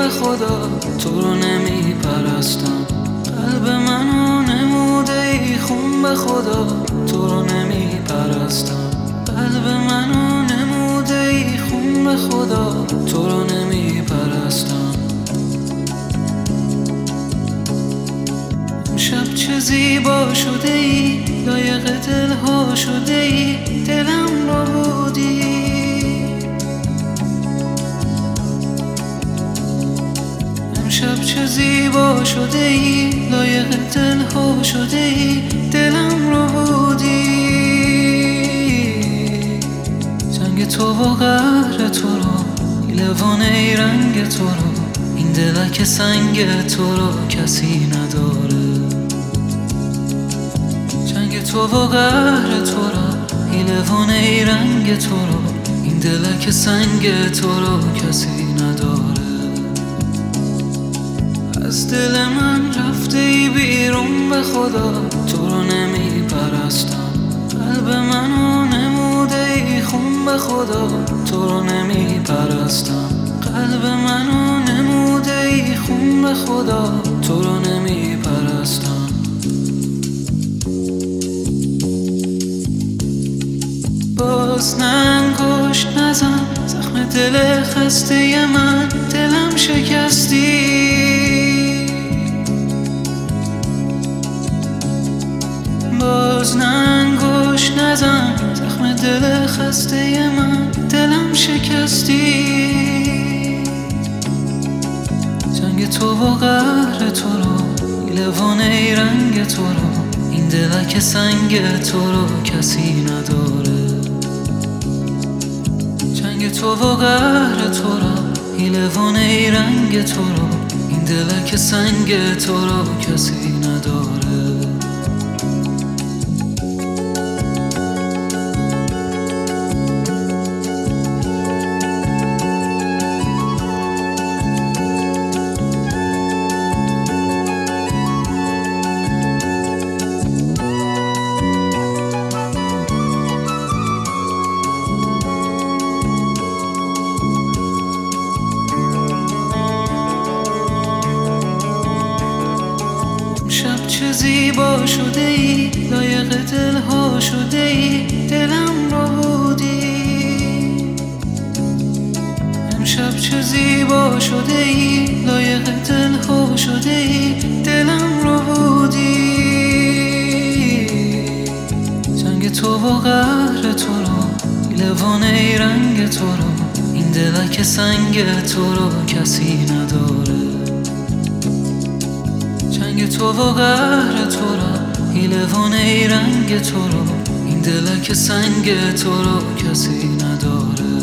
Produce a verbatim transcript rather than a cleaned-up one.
به خدا تو رو نمی پرستم. قلب منو نموده ای خون به خدا تو رو نمی پرستم. قلب منو نموده ای خون به خدا تو رو نمی پرستم. امشب چه زیبا شده ای، لایق دلها شده ای، دلم رو بودی. امشب چه زیبا شده ای، لایق دلها شده ای، دلم رو بودی. جنگ تو و قهر تو رو، لوانه رنگ تو رو، این دلک سنگ تو رو کسی نداره. جنگ تو و قهر تو رو، لوانه رنگ تو رو، این دلک سنگ تو رو کسی نداره. از دل من رفته ای بیرون به خدا تو رو نمی پرستم. قلب منو نموده ای خون به خدا تو رو نمی پرستم. قلب منو نموده ای خون به خدا تو رو نمی پرستم. باز ننگوش نزن زخم دل خسته من، دلم شکستی. باز ننگوش نزن زخم دل خسته من، دلم شکستی. جنگ تو و قهر تو رو، لوانه رنگ تو رو، این دلک سنگ تو رو کسی نداره. جنگ تو و قهر تو رو، لوانه رنگ تو رو، این دلک سنگ تو رو کسی نداره. چه زیبا شده ای، لایق دلها شده ای، دلم رو بودی. امشب چه زیبا شده ای، لایق دلها شده ای، دلم رو بودی. جنگ تو و قهر تو رو، لوانه رنگ تو رو، این دلک سنگ تو رو کسی نداره. جنگ تو و قهر تو رو، لوانه رنگ تو رو، این دلک سنگ تو رو کسی نداره.